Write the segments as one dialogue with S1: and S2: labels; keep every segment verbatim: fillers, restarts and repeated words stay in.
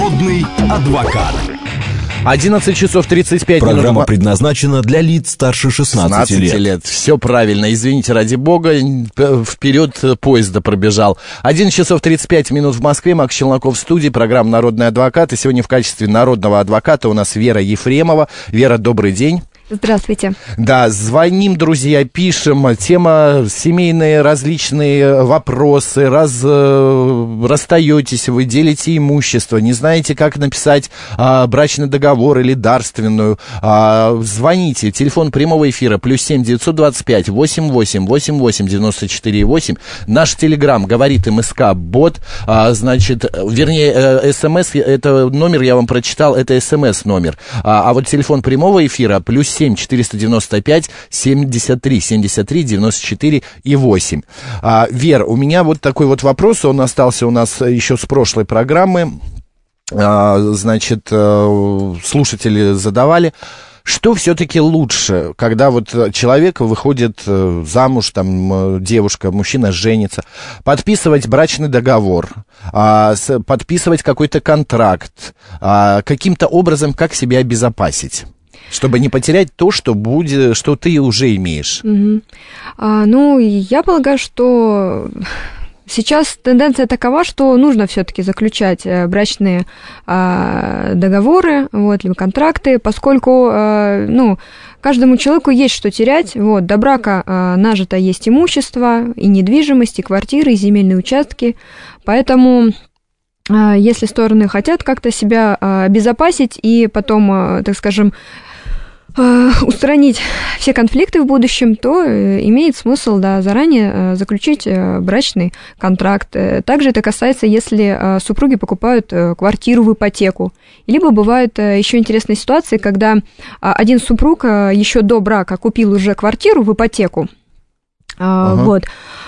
S1: Народный адвокат.
S2: одиннадцать часов тридцать пять минут.
S3: Программа предназначена для лиц старше шестнадцати лет.
S2: лет. Все правильно. Извините, ради бога, вперед поезда пробежал. одиннадцать часов тридцать пять минут в Москве. Макс Челноков в студии. Программа «Народный адвокат». И сегодня в качестве народного адвоката у нас Вера Ефремова. Вера, добрый день.
S4: Здравствуйте.
S2: Да, звоним, друзья, пишем. Тема семейные различные вопросы. Раз э, расстаетесь, вы делите имущество, не знаете, как написать э, брачный договор или дарственную. Э, звоните. Телефон прямого эфира плюс семь девятьсот двадцать пять восемь восемь восемь восемь девяносто четыре восемь. Наш телеграм говорит МСК бот. Э, значит, вернее, э, СМС, это номер я вам прочитал, это СМС номер. А, а вот телефон прямого эфира плюс семь четыреста девяносто пять семьдесят три семьдесят три девяносто четыре и восемь. А, Вер, у меня вот такой вот вопрос, он остался у нас еще с прошлой программы. А, значит, слушатели задавали. Что все-таки лучше, когда вот человек выходит замуж, там девушка, мужчина женится, подписывать брачный договор, подписывать какой-то контракт, каким-то образом как себя обезопасить? Чтобы не потерять то, что, будет, что ты уже имеешь.
S4: Угу. А, ну, я полагаю, что сейчас тенденция такова, что нужно все-таки заключать брачные а, договоры, вот, либо контракты, поскольку, а, ну, каждому человеку есть что терять. Вот, до брака а, нажито есть имущество, и недвижимость, и квартиры, и земельные участки. Поэтому, а, если стороны хотят как-то себя а, обезопасить и потом, а, так скажем, устранить все конфликты в будущем, то имеет смысл, да, заранее заключить брачный контракт. Также это касается, если супруги покупают квартиру в ипотеку. Либо бывают еще интересные ситуации, когда один супруг еще до брака купил уже квартиру в ипотеку. Ага. Вот.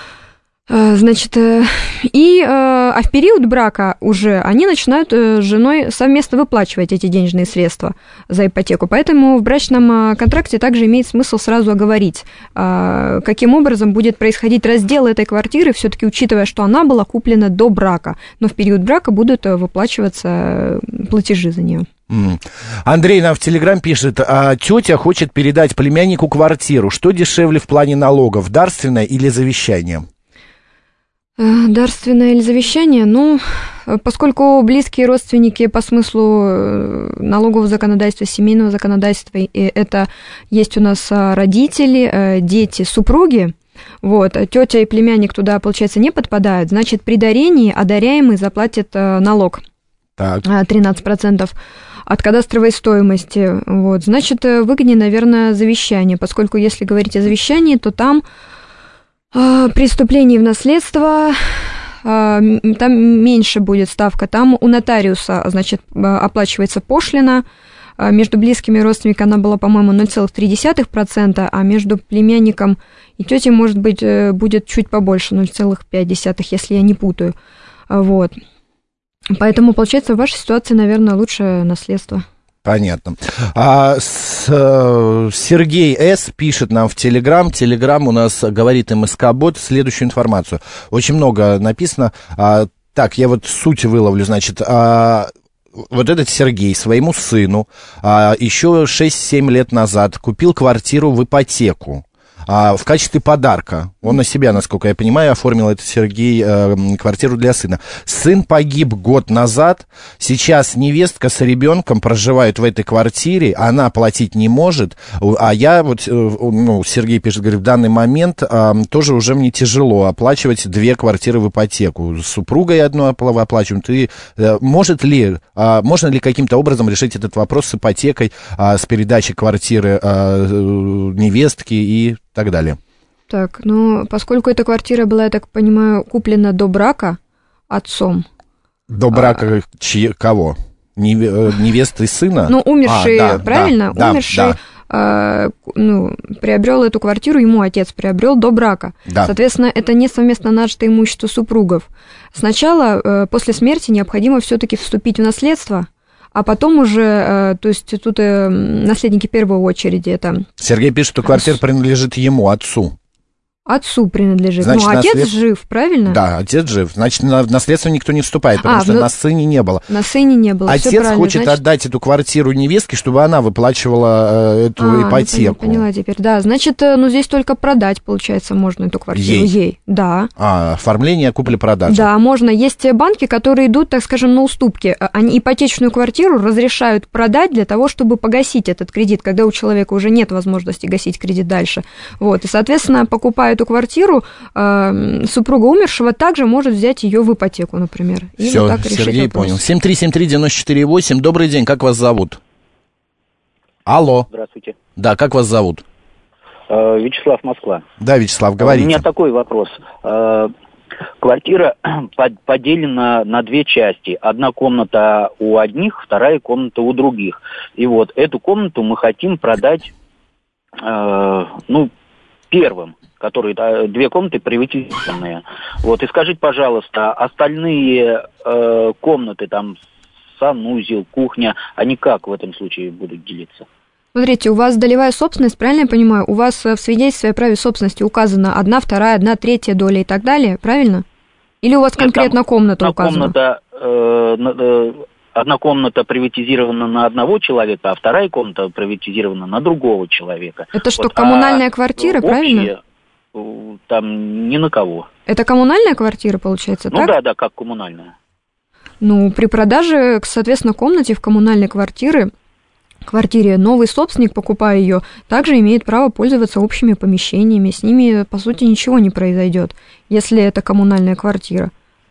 S4: Значит, и, а в период брака уже они начинают с женой совместно выплачивать эти денежные средства за ипотеку. Поэтому в брачном контракте также имеет смысл сразу оговорить, каким образом будет происходить раздел этой квартиры, все-таки учитывая, что она была куплена до брака, но в период брака будут выплачиваться платежи за нее.
S2: Андрей нам в Телеграм пишет: а тетя хочет передать племяннику квартиру. Что дешевле в плане налогов, дарственное или завещание?
S4: Дарственное или завещание? Ну, поскольку близкие родственники по смыслу налогового законодательства, семейного законодательства, это есть у нас родители, дети, супруги, вот, тетя и племянник туда, получается, не подпадают, значит, при дарении одаряемый заплатит налог, так. тринадцать процентов от кадастровой стоимости, вот, значит, выгоднее, наверное, завещание, поскольку если говорить о завещании, то там преступлений в наследство, там меньше будет ставка, там у нотариуса, значит, оплачивается пошлина, между близкими родственниками она была, по-моему, ноль целых три десятых процента, а между племянником и тетей, может быть, будет чуть побольше, ноль целых пять десятых, если я не путаю, вот. Поэтому, получается, в вашей ситуации, наверное, лучше наследство.
S2: Понятно. А, с, э, Сергей С. пишет нам в Телеграм. Телеграм у нас говорит МСК-бот следующую информацию. Очень много написано. А, так, я вот суть выловлю, значит. А, вот этот Сергей своему сыну а, еще шесть-семь лет назад купил квартиру в ипотеку. А, в качестве подарка. Он на себя, насколько я понимаю, оформил этот Сергей э, квартиру для сына. Сын погиб год назад. Сейчас невестка с ребенком проживает в этой квартире. Она платить не может. А я, вот, э, ну, Сергей пишет, говорит, в данный момент э, тоже уже мне тяжело оплачивать две квартиры в ипотеку. С супругой одну оплачиваем. Ты, э, может ли, э, можно ли каким-то образом решить этот вопрос с ипотекой, э, с передачей квартиры э, невестки и так далее?
S4: Так, ну, поскольку эта квартира была, я так понимаю, куплена до брака отцом.
S2: До брака а... чьи, кого? Невесты сына?
S4: Ну, умерший,
S2: а, да,
S4: правильно?
S2: Да,
S4: умерший,
S2: да.
S4: А, ну, приобрел эту квартиру, ему отец приобрел до брака. Да. Соответственно, это не совместно нажитое имущество супругов. Сначала, после смерти, необходимо все-таки вступить в наследство, а потом уже, то есть тут наследники первой очереди это...
S2: Сергей пишет, что квартира принадлежит ему, отцу.
S4: Отцу принадлежит.
S2: Значит,
S4: ну, отец
S2: наслед...
S4: жив, правильно?
S2: Да, отец жив. Значит, на наследство никто не вступает, потому
S4: а,
S2: что
S4: ну...
S2: на сыне не было.
S4: На сыне не было.
S2: Отец хочет
S4: значит...
S2: отдать эту квартиру невестке, чтобы она выплачивала э, эту
S4: а,
S2: ипотеку.
S4: Ну, поняла теперь. Да, значит, ну здесь только продать, получается, можно эту квартиру.
S2: Ей.
S4: Ей. Да.
S2: А, оформление купли-продажи.
S4: Да, можно. Есть банки, которые идут, так скажем, на уступки. Они ипотечную квартиру разрешают продать для того, чтобы погасить этот кредит, когда у человека уже нет возможности гасить кредит дальше. Вот. И, соответственно, покупая эту квартиру, супруга умершего также может взять ее в ипотеку, например. И
S2: Все,
S4: вот так
S2: Сергей
S4: вопрос.
S2: понял. семь три семь три девять четыре восемь. Добрый день, как вас зовут? Алло.
S1: Здравствуйте.
S2: Да, как вас зовут?
S1: Э, Вячеслав, Москва.
S2: Да, Вячеслав, говорите.
S1: У меня такой вопрос. Э, квартира поделена на две части. Одна комната у одних, вторая комната у других. И вот эту комнату мы хотим продать, э, ну, первым. Которые, две комнаты приватизированные. Вот, и скажите, пожалуйста, остальные э, комнаты, там, санузел, кухня, они как в этом случае будут делиться?
S4: Смотрите, у вас долевая собственность, правильно я понимаю? У вас в свидетельстве о праве собственности указана одна, вторая, одна, третья доля и так далее, правильно? Или у вас
S1: Нет,
S4: конкретно комната указана?
S1: Комната, э, э, одна комната приватизирована на одного человека, а вторая комната приватизирована на другого человека.
S4: Это что,
S1: вот,
S4: коммунальная
S1: а
S4: квартира,
S1: общие,
S4: правильно?
S1: Там ни на кого.
S4: Это коммунальная квартира, получается,
S1: ну,
S4: так?
S1: Ну да, да, как коммунальная.
S4: Ну, при продаже, соответственно, комнате в коммунальной квартире, квартире новый собственник, покупая ее, также имеет право пользоваться общими помещениями. С ними, по сути, ничего не произойдет, если это коммунальная квартира.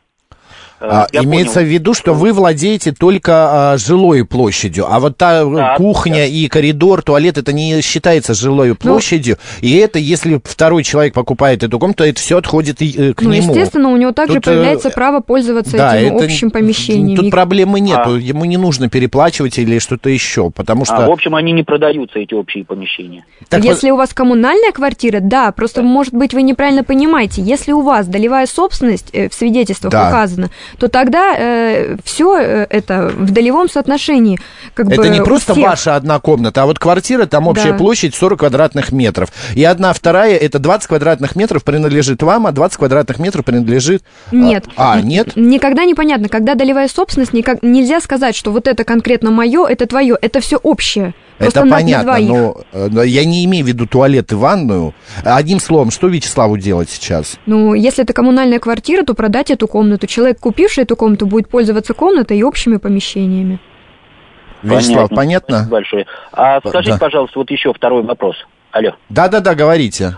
S2: А, имеется понял. в виду, что вы владеете только а, жилой площадью, а вот та да, кухня да. и коридор, туалет, это не считается жилой площадью, ну, и это, если второй человек покупает эту комнату, это все отходит и, к
S4: ну,
S2: нему.
S4: Естественно, у него также
S2: тут,
S4: появляется право пользоваться
S2: да,
S4: этим
S2: это,
S4: общим помещением.
S2: Тут проблемы нету, а. ему не нужно переплачивать или что-то еще, потому что...
S1: А, в общем, они не продаются, эти общие помещения.
S4: Так если вот... у вас коммунальная квартира, да, просто, да. может быть, вы неправильно понимаете, если у вас долевая собственность э, в свидетельствах да. указана, то тогда э, все это в долевом соотношении. Как
S2: это
S4: бы
S2: не просто
S4: всех.
S2: Ваша одна комната, а вот квартира, там общая да. площадь сорок квадратных метров. И одна вторая, это двадцать квадратных метров принадлежит вам, а двадцать квадратных метров принадлежит...
S4: Нет.
S2: А, нет?
S4: Никогда не понятно. Когда долевая собственность, никак, нельзя сказать, что вот это конкретно мое, это твое, это все общее.
S2: Просто это понятно, но я не имею в виду туалет и ванную. Одним словом, что Вячеславу делать сейчас?
S4: Ну, если это коммунальная квартира, то продать эту комнату. Человек, купивший эту комнату, будет пользоваться комнатой и общими помещениями.
S2: Вячеслав, понятно? понятно?
S1: Спасибо большое. А скажите, да. пожалуйста, вот еще второй вопрос. Алло.
S2: Да-да-да, говорите.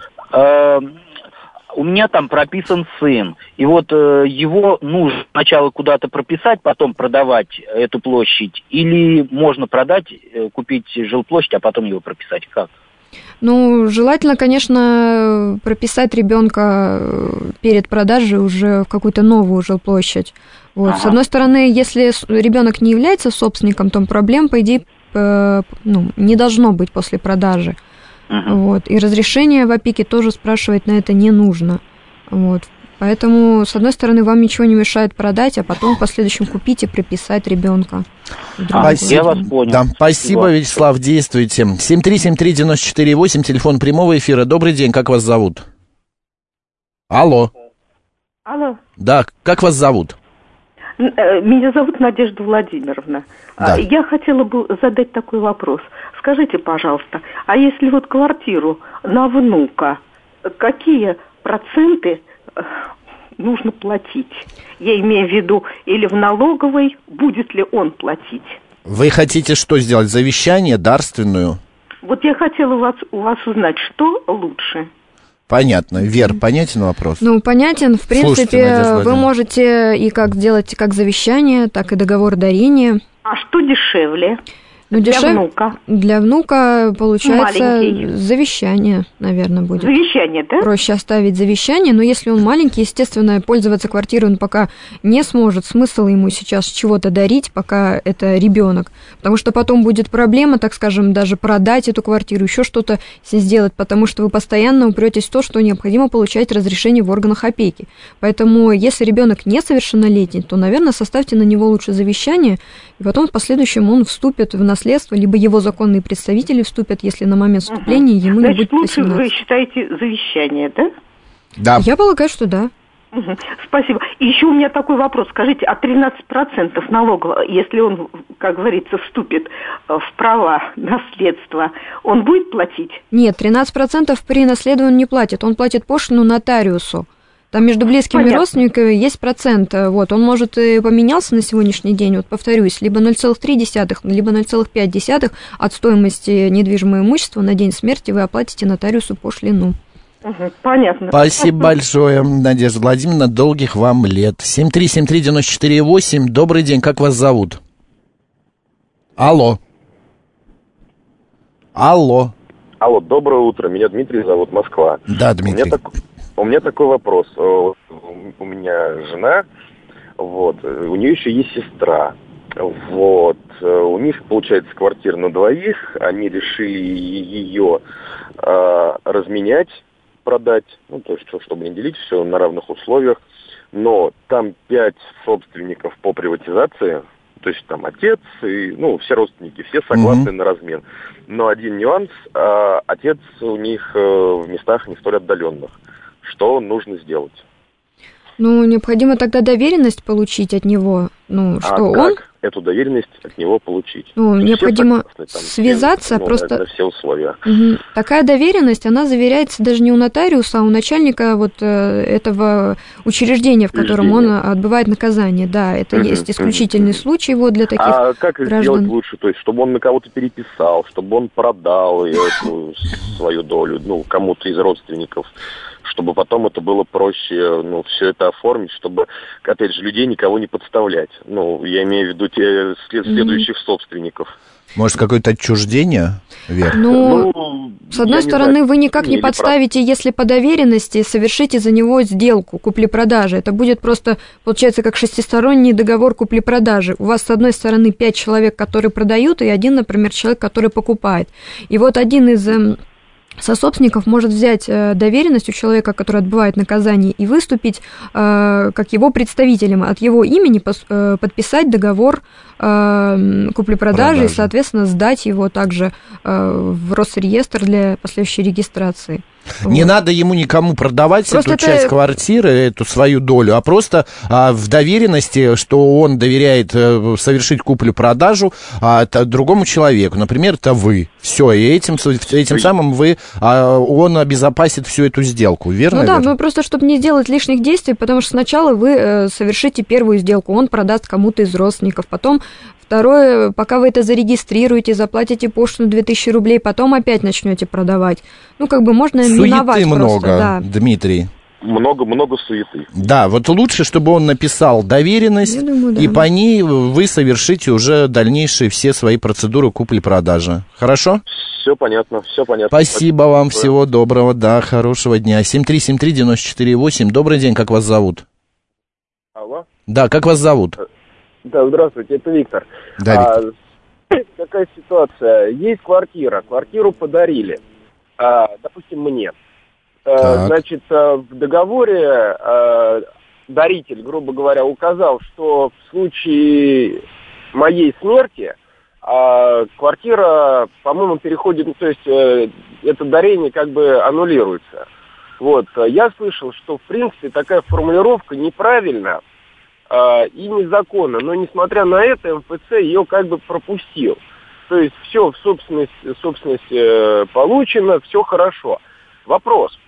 S1: У меня там прописан сын, и вот э, его нужно сначала куда-то прописать, потом продавать эту площадь, или можно продать, э, купить жилплощадь, а потом его прописать, как?
S4: Ну, желательно, конечно, прописать ребенка перед продажей уже в какую-то новую жилплощадь. Вот. Ага. С одной стороны, если ребенок не является собственником, то проблем, по идее, э, ну, не должно быть после продажи. Uh-huh. Вот. И разрешение в опеке тоже спрашивать на это не нужно. Вот. Поэтому, с одной стороны, вам ничего не мешает продать, а потом в последующем купить и приписать ребенка.
S1: А, я вас понял.
S2: Да, спасибо, Вячеслав, действуйте. семь три семь три девять четыре восемь, телефон прямого эфира. Добрый день, как вас зовут? Алло.
S5: Алло.
S2: Да, как вас зовут?
S5: Меня зовут Надежда Владимировна. Да. Я хотела бы задать такой вопрос. Скажите, пожалуйста, а если вот квартиру на внука, какие проценты нужно платить? Я имею в виду, или в налоговой, будет ли он платить?
S2: Вы хотите что сделать, завещание, дарственную?
S5: Вот я хотела у вас, у вас узнать, что лучше.
S2: Понятно. Вер, понятен вопрос?
S4: Ну, понятен. В принципе, вы можете и как сделать как завещание, так и договор дарения.
S5: А что дешевле?
S4: Ну,
S5: для
S4: дешев...
S5: внука.
S4: Для внука, получается,
S5: маленький.
S4: Завещание, наверное, будет.
S5: Завещание, да?
S4: Проще оставить завещание, но если он маленький, естественно, пользоваться квартирой он пока не сможет. Смысл ему сейчас чего-то дарить, пока это ребенок. Потому что потом будет проблема, так скажем, даже продать эту квартиру, еще что-то сделать, потому что вы постоянно упретесь в то, что необходимо получать разрешение в органах опеки. Поэтому, если ребенок несовершеннолетний, то, наверное, составьте на него лучше завещание, и потом в последующем он вступит в наследство, либо его законные представители вступят, если на момент вступления ему
S5: Значит,
S4: не будет восемнадцать.
S5: Лучше вы считаете завещание, да?
S2: Да.
S4: Я полагаю, что да.
S5: Угу. Спасибо. И еще у меня такой вопрос. Скажите, а тринадцать процентов налога, если он, как говорится, вступит в права наследства, он будет платить?
S4: Нет, тринадцать процентов при наследовании не платит. Он платит пошлину нотариусу. Там между близкими Понятно. родственниками есть процент. Вот, он может и поменялся на сегодняшний день, вот повторюсь, либо ноль целых три десятых, либо ноль целых пять десятых от стоимости недвижимого имущества на день смерти вы оплатите нотариусу пошлину.
S5: Угу, понятно.
S2: Спасибо большое, Надежда Владимировна. Долгих вам лет. семь три семь три девять четыре восемь. Добрый день, как вас зовут? Алло. Алло.
S6: Алло, доброе утро. Меня Дмитрий зовут, Москва.
S2: Да, Дмитрий.
S6: У меня, так, у меня такой вопрос. У меня жена, вот, у нее еще есть сестра. Вот, у них, получается, квартира на двоих. Они решили ее э, разменять, продать, ну, то есть, чтобы не делить все на равных условиях, но там пять собственников по приватизации, то есть там отец и, ну, все родственники, все согласны mm-hmm. на размен. Но один нюанс, а, отец у них а, в местах не столь отдаленных. Что нужно сделать?
S4: Ну, необходимо тогда доверенность получить от него, ну, что
S6: а
S4: он...
S6: как эту доверенность от него получить?
S4: Ну,
S6: все
S4: необходимо
S6: согласны, там,
S4: связаться,
S6: все, ну,
S4: просто...
S6: на, на все условия.
S4: Угу. Такая доверенность, она заверяется даже не у нотариуса, а у начальника вот э, этого учреждения, в котором он отбывает наказание. Да, это угу. есть исключительный угу. случай вот для таких
S6: граждан. А как
S4: граждан.
S6: сделать лучше? То есть, чтобы он на кого-то переписал, чтобы он продал эту свою долю, ну, кому-то из родственников, чтобы потом это было проще, ну, все это оформить, чтобы, опять же, людей никого не подставлять. Ну, я имею в виду те след- следующих mm-hmm. собственников.
S2: Может, какое-то отчуждение, Вера?
S4: Ну, ну, с одной стороны, знаю, вы никак не подставите, прав... если по доверенности совершите за него сделку купли-продажи. Это будет просто, получается, как шестисторонний договор купли-продажи. У вас, с одной стороны, пять человек, которые продают, и один, например, человек, который покупает. И вот один из... сособственников может взять э, доверенность у человека, который отбывает наказание, и выступить э, как его представителем, от его имени пос, э, подписать договор э, купли-продажи и, соответственно, сдать его также э, в Росреестр для последующей регистрации.
S2: Не
S4: вот.
S2: Надо ему никому продавать просто эту это... часть квартиры, эту свою долю, а просто а, в доверенности, что он доверяет а, совершить куплю-продажу а, т, другому человеку. Например, это вы. Все, и этим, этим самым вы, а, он обезопасит всю эту сделку, верно?
S4: Ну да, ну просто чтобы не делать лишних действий, потому что сначала вы э, совершите первую сделку, он продаст кому-то из родственников, потом второе, пока вы это зарегистрируете, заплатите пошлину две тысячи рублей, потом опять начнете продавать. Ну, как бы можно миновать
S2: суеты много,
S4: просто, да.
S2: Дмитрий.
S6: Много-много суеты.
S2: Да, вот лучше, чтобы он написал доверенность, думаю, да. и по ней вы совершите уже дальнейшие все свои процедуры купли-продажи. Хорошо?
S6: Все понятно, все понятно.
S2: Спасибо вам, всего доброго, да, хорошего дня. семь три семь три девять четыре восемь. Добрый день, как вас зовут?
S6: Алло?
S2: Да, как вас зовут?
S6: Да, здравствуйте, это Виктор.
S2: Да, Виктор.
S6: А, какая ситуация? Есть квартира, квартиру подарили, а, допустим, мне. А, значит, в договоре а, даритель, грубо говоря, указал, что в случае моей смерти а, квартира, по-моему, переходит, ну, то есть э, это дарение как бы аннулируется. Вот, я слышал, что, в принципе, такая формулировка неправильна и незаконно, но несмотря на это эм эф цэ ее как бы пропустил. То есть все в собственность, собственность э, получено, все хорошо. Вопрос,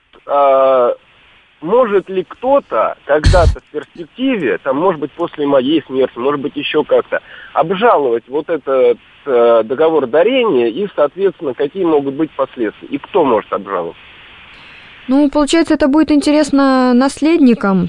S6: э, может ли кто-то когда-то в перспективе, там, может быть, после моей смерти, может быть, еще как-то, обжаловать вот этот э, договор дарения и, соответственно, какие могут быть последствия? И кто может обжаловать?
S4: Ну, получается, это будет интересно наследникам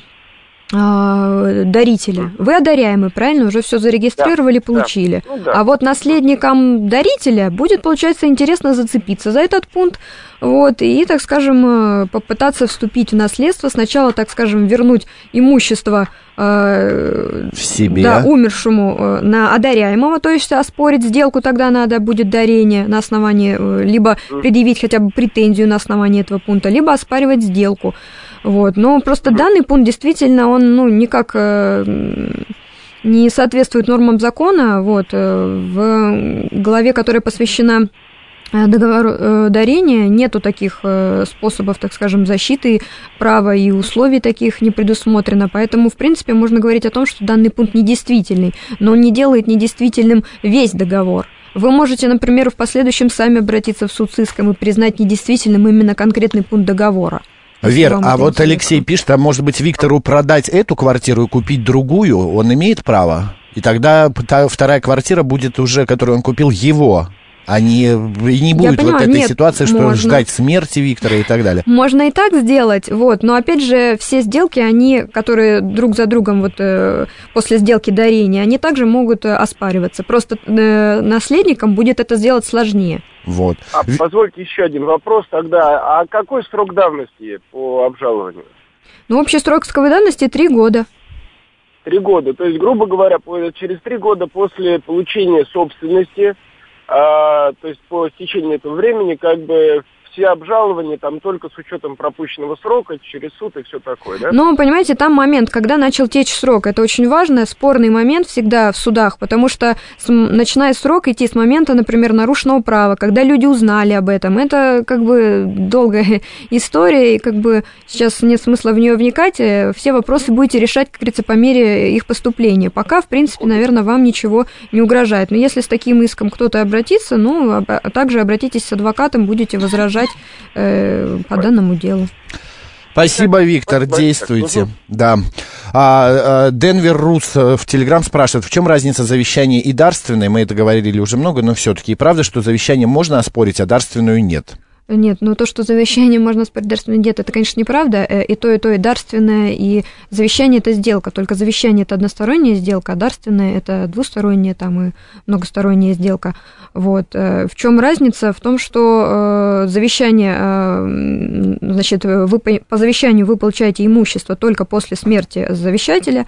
S4: дарителя. Вы одаряемый, правильно? Уже все зарегистрировали, да, получили. Да. Ну, да. А вот наследникам дарителя будет, получается, интересно зацепиться за этот пункт, вот, и, так скажем, попытаться вступить в наследство. Сначала, так скажем, вернуть имущество э,
S2: в себе.
S4: Да, умершему э, на одаряемого, то есть оспорить сделку, тогда надо будет дарение на основании, э, либо предъявить хотя бы претензию на основании этого пункта, либо оспаривать сделку. Вот, но просто данный пункт действительно, он, ну, никак э, не соответствует нормам закона. Вот, э, в главе, которая посвящена договор дарения, нету таких способов, так скажем, защиты права и условий таких не предусмотрено, поэтому, в принципе, можно говорить о том, что данный пункт недействительный, но он не делает недействительным весь договор. Вы можете, например, в последующем сами обратиться в суд с иском и признать недействительным именно конкретный пункт договора.
S2: Вер, а вот Алексей пишет, а может быть Виктору продать эту квартиру и купить другую, он имеет право? И тогда та, вторая квартира будет уже, которую он купил, его. А не, и не будет
S4: понимаю,
S2: вот этой
S4: нет,
S2: ситуации, что
S4: можно.
S2: ждать смерти Виктора и так далее.
S4: Можно и так сделать, вот, но опять же все сделки, они, которые друг за другом вот э, после сделки дарения, они также могут э, оспариваться. Просто э, наследникам будет это сделать сложнее.
S2: Вот.
S6: А позвольте еще один вопрос тогда. А какой срок давности по обжалованию?
S4: Ну, общий срок исковой давности три года.
S6: Три года. То есть, грубо говоря, через три года после получения собственности, а, то есть по истечении этого времени, как бы все обжалования там только с учетом пропущенного срока, через суд и все такое, да?
S4: Ну, понимаете, там момент, когда начал течь срок, это очень важно, спорный момент всегда в судах, потому что с, начинает срок идти с момента, например, нарушенного права, когда люди узнали об этом. Это как бы долгая история, и как бы сейчас нет смысла в нее вникать, все вопросы будете решать, как говорится, по мере их поступления. Пока, в принципе, наверное, вам ничего не угрожает. Но если с таким иском кто-то обратится, ну, а также обратитесь с адвокатом, будете возражать э, по данному делу.
S2: Спасибо, Виктор, действуйте. Да. А, а, Денвер Рус в Телеграм спрашивает, в чем разница завещания и дарственной? Мы это говорили уже много, но все-таки и правда, что завещание можно оспорить, а дарственную нет?
S4: Нет, ну то, что завещание можно оспорить, дарственное нет, это, конечно, неправда. И то, и то, и дарственное, и завещание – это сделка. Только завещание – это односторонняя сделка, а дарственное – это двусторонняя там, и многосторонняя сделка. Вот. В чем разница? В том, что завещание, значит, вы, по завещанию вы получаете имущество только после смерти завещателя,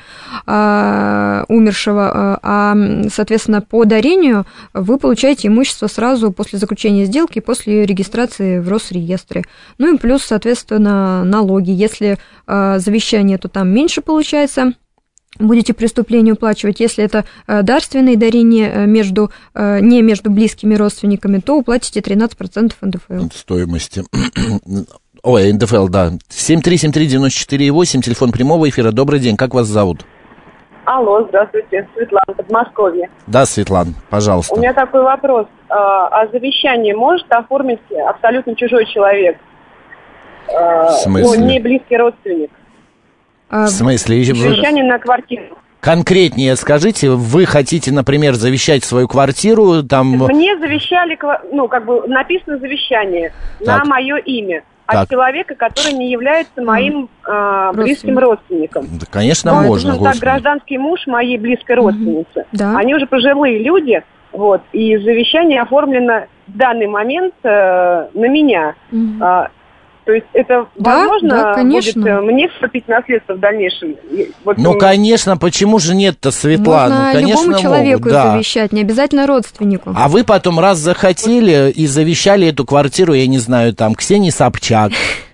S4: умершего, а, соответственно, по дарению вы получаете имущество сразу после заключения сделки и после регистрации в Росреестре. Ну и плюс, соответственно, налоги. Если э, завещание, то там меньше получается, будете преступление уплачивать. Если это э, дарственные дарения между, э, не между близкими родственниками, то уплатите тринадцать процентов эн дэ эф эл.
S2: Стоимости. Ой, эн дэ эф эл, да. семь три семь три девять четыре восемь, телефон прямого эфира. Добрый день, как вас зовут?
S7: Алло, здравствуйте, Светлана, Подмосковье.
S2: Да, Светлана, пожалуйста.
S7: У меня такой вопрос. А завещание может оформить абсолютно чужой человек?
S2: В смысле?
S7: Ну, не близкий родственник.
S2: В смысле?
S7: Завещание на квартиру.
S2: Конкретнее скажите, вы хотите, например, завещать свою квартиру, там...
S7: Мне завещали, ну, как бы написано завещание так. на мое имя. От так. человека, который не является моим э, близким родственником.
S2: Да, конечно,
S7: Но,
S2: можно.
S7: Это, так, гражданский муж моей близкой родственницы.
S4: Mm-hmm. Да.
S7: Они уже пожилые люди, вот, и завещание оформлено в данный момент э, на меня. Mm-hmm. А, то есть это да, возможно
S4: да, будет
S7: мне вступить в наследство в дальнейшем? Вот
S2: ну,
S7: он...
S2: конечно, почему же нет-то, Светлана?
S4: Можно
S2: конечно,
S4: любому человеку
S2: могут, да.
S4: завещать, не обязательно родственнику.
S2: А вы потом раз захотели и завещали эту квартиру, я не знаю, там, Ксении Собчак.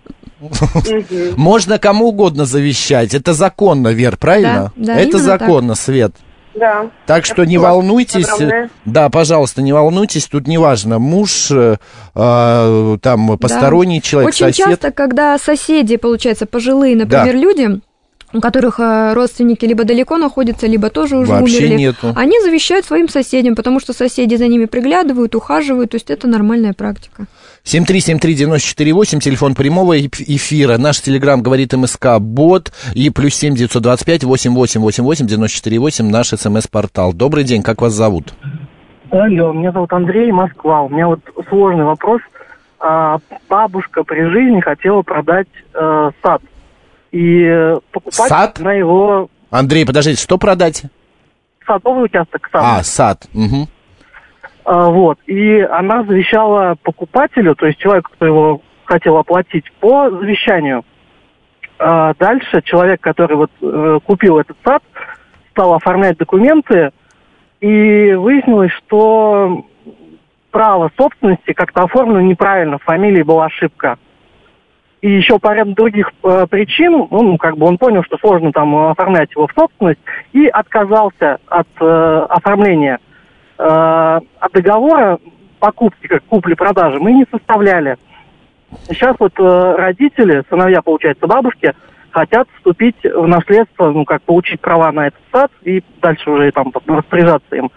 S2: Можно кому угодно завещать. Это законно, Вер, правильно? Это законно, Свет.
S7: Да.
S2: Так что не волнуйтесь, огромное. Да, пожалуйста, не волнуйтесь, тут неважно, муж, э, там, посторонний да. человек,
S4: Очень
S2: сосед.
S4: часто, когда соседи, получается, пожилые, например, да. люди, у которых родственники либо далеко находятся, либо тоже уже
S2: вообще
S4: умерли,
S2: нету.
S4: Они завещают своим соседям, потому что соседи за ними приглядывают, ухаживают, то есть это нормальная практика.
S2: семь три семь три девять четыре восемь, телефон прямого эфира, наш телеграм говорит МСК Бот, и плюс семь девятьсот двадцать пять восемь восемь восемь восемь девяносто четыре восемь наш СМС-портал. Добрый день, как вас зовут?
S8: Алло, меня зовут Андрей, Москва. У меня вот сложный вопрос. А, бабушка при жизни хотела продать э, сад. И покупать
S2: сад?
S8: на его...
S2: Андрей, подождите, что продать?
S8: Садовый участок. Сад.
S2: А, сад, угу.
S8: А, вот, и она завещала покупателю, то есть человеку, кто его хотел оплатить, по завещанию. А дальше человек, который вот э, купил этот сад, стал оформлять документы, и выяснилось, что право собственности как-то оформлено неправильно, в фамилии была ошибка. И еще по ряду других э, причин, ну, как бы он понял, что сложно там оформлять его в собственность, и отказался от э, оформления. От договора покупки, как купли-продажи, мы не составляли. Сейчас вот э, родители, сыновья, получается, бабушки, хотят вступить в наследство, ну, как получить права на этот сад и дальше уже там распоряжаться им.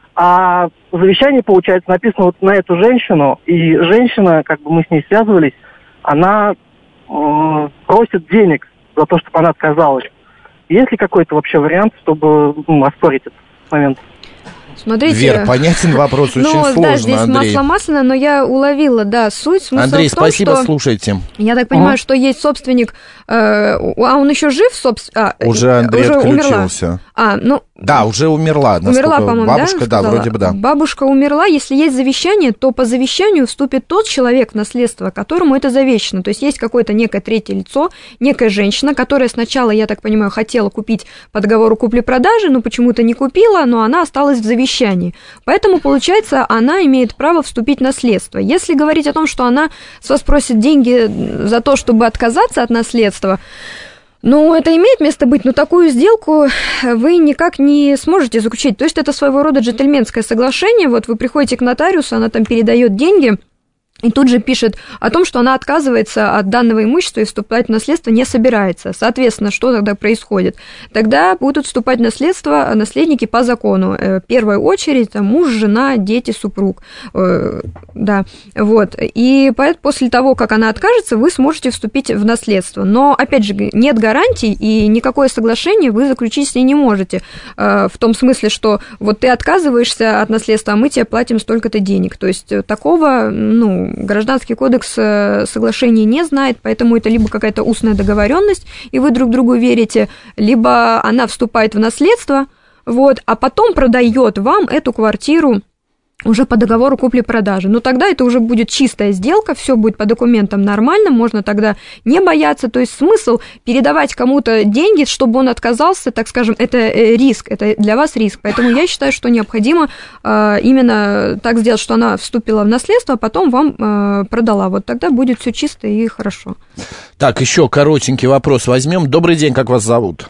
S8: А в завещании, получается, написано вот на эту женщину, и женщина, как бы мы с ней связывались, она э, просит денег за то, чтобы она отказалась. Есть ли какой-то вообще вариант, чтобы ну, оспорить этот момент?
S4: Смотрите,
S2: Вер, понятен вопрос, очень
S4: ну,
S2: сложно,
S4: да, здесь
S2: Андрей.
S4: масло масляное, но я уловила, да, суть. Смысл
S2: Андрей,
S4: в том,
S2: спасибо,
S4: что,
S2: слушайте.
S4: Я так понимаю, uh-huh. что есть собственник, э, а он еще жив, собственно? А,
S2: уже Андрей
S4: уже
S2: отключился.
S4: Умерла. А, ну...
S2: Да, уже умерла.
S4: Умерла, по-моему,
S2: бабушка,
S4: да?
S2: да, вроде бы да.
S4: Бабушка умерла, если есть завещание, то по завещанию вступит тот человек в наследство, которому это завещано. То есть есть какое-то некое третье лицо, некая женщина, которая сначала, я так понимаю, хотела купить по договору купли-продажи, но почему-то не купила, но она осталась в завещании. Поэтому, получается, она имеет право вступить в наследство. Если говорить о том, что она с вас просит деньги за то, чтобы отказаться от наследства, ну, это имеет место быть, но такую сделку вы никак не сможете заключить. То есть это своего рода джентльменское соглашение. Вот вы приходите к нотариусу, она там передает деньги, и тут же пишет о том, что она отказывается от данного имущества и вступать в наследство не собирается. Соответственно, что тогда происходит? Тогда будут вступать в наследство наследники по закону. В первую очередь там, муж, жена, дети, супруг. Да, вот. И после того, как она откажется, вы сможете вступить в наследство. Но, опять же, нет гарантий, и никакое соглашение вы заключить с ней не можете. В том смысле, что вот ты отказываешься от наследства, а мы тебе платим столько-то денег. То есть такого, ну, Гражданский кодекс соглашений не знает, поэтому это либо какая-то устная договоренность, и вы друг другу верите, либо она вступает в наследство, вот, а потом продает вам эту квартиру уже по договору купли-продажи. Но тогда это уже будет чистая сделка, все будет по документам нормально, можно тогда не бояться. То есть смысл передавать кому-то деньги, чтобы он отказался, так скажем, это риск, это для вас риск. Поэтому я считаю, что необходимо э, именно так сделать, что она вступила в наследство, а потом вам э, продала. Вот тогда будет все чисто и хорошо.
S2: Так, еще коротенький вопрос возьмем. Добрый день, как вас зовут?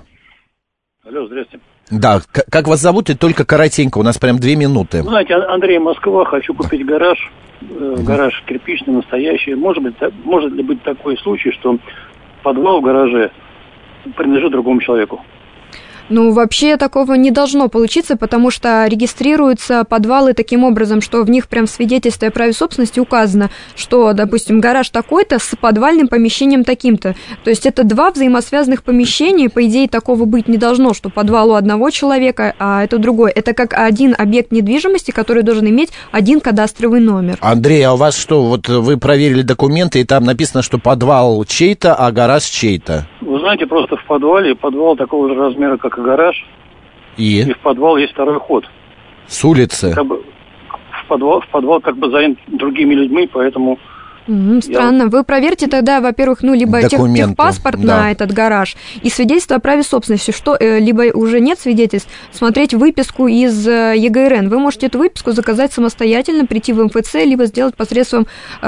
S9: Алло, здрасте.
S2: Да, как вас зовут, и только коротенько, у нас прям две минуты.
S9: Знаете, Андрей, Москва, хочу купить гараж, э, гараж кирпичный, настоящий. Может быть, может ли быть такой случай, что подвал в гараже принадлежит другому человеку?
S4: Ну, вообще такого не должно получиться, потому что регистрируются подвалы таким образом, что в них прям в свидетельстве о праве собственности указано, что, допустим, гараж такой-то с подвальным помещением таким-то. То есть это два взаимосвязанных помещения, по идее такого быть не должно, что подвал у одного человека, а это другой. Это как один объект недвижимости, который должен иметь один кадастровый номер.
S2: Андрей, а у вас что, вот вы проверили документы, и там написано, что подвал чей-то, а гараж чей-то?
S9: Вы знаете, просто в подвале, подвал такого же размера, как и гараж,
S2: и,
S9: и в подвал есть второй ход.
S2: С улицы?
S9: Как бы в подвал, в подвал как бы занят другими людьми, поэтому...
S4: Mm, странно. Я... Вы проверьте тогда, во-первых, ну, либо тех, техпаспорт да. на этот гараж и свидетельство о праве собственности, что э, либо уже нет свидетельств, смотреть выписку из э, ЕГРН. Вы можете эту выписку заказать самостоятельно, прийти в эм эф цэ, либо сделать посредством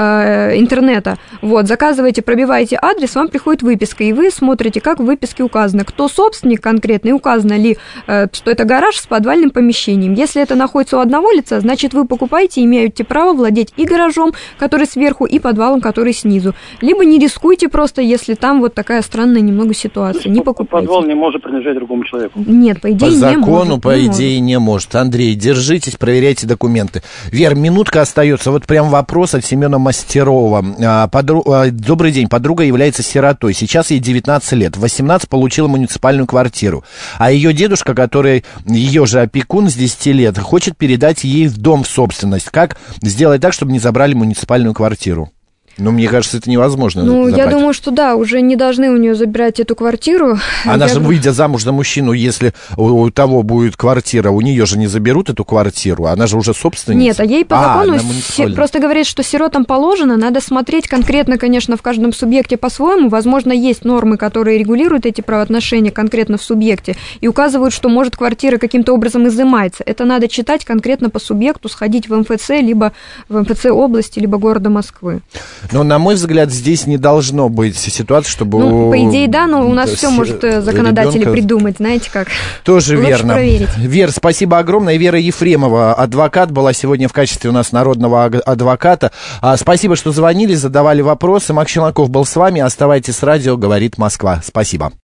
S4: э, интернета. Вот, заказываете, пробиваете адрес, вам приходит выписка, и вы смотрите, как в выписке указано, кто собственник конкретно, и указано ли, э, что это гараж с подвальным помещением. Если это находится у одного лица, значит, вы покупаете и имеете право владеть и гаражом, который сверху, и подвалом, который снизу. Либо не рискуйте просто, если там вот такая странная немного ситуация. Не покупайте.
S9: Подвал не может принадлежать другому человеку.
S4: Нет, по идее
S2: не может. По закону,
S4: по
S2: не идее, может. не может. Андрей, держитесь, проверяйте документы. Вер, минутка остается. Вот прям вопрос от Семена Мастерова. Подру... Добрый день. Подруга является сиротой. Сейчас ей девятнадцать лет. В восемнадцать получила муниципальную квартиру. А ее дедушка, который ее же опекун с десяти лет, хочет передать ей в дом в собственность. Как сделать так, чтобы не забрали муниципальную квартиру? Ну, мне кажется, это невозможно.
S4: Ну,
S2: забрать.
S4: Я думаю, что да, уже не должны у нее забирать эту квартиру.
S2: Она
S4: я...
S2: же, выйдя замуж за мужчину, если у, у того будет квартира, у нее же не заберут эту квартиру, она же уже собственница.
S4: Нет, а ей по а, закону си... просто говорит, что сиротам положено, надо смотреть конкретно, конечно, в каждом субъекте по-своему. Возможно, есть нормы, которые регулируют эти правоотношения конкретно в субъекте и указывают, что, может, квартира каким-то образом изымается. Это надо читать конкретно по субъекту, сходить в эм эф цэ, либо в эм эф цэ области, либо города Москвы.
S2: Но, на мой взгляд, здесь не должно быть ситуации, чтобы...
S4: Ну, по идее, да, но у нас все может законодатели ребенка... придумать, знаете как.
S2: Тоже
S4: лучше
S2: верно.
S4: Проверить.
S2: Вер, спасибо огромное. Вера Ефремова, адвокат, была сегодня в качестве у нас народного адвоката. А, спасибо, что звонили, задавали вопросы. Макс Челноков был с вами. Оставайтесь с радио, говорит Москва. Спасибо.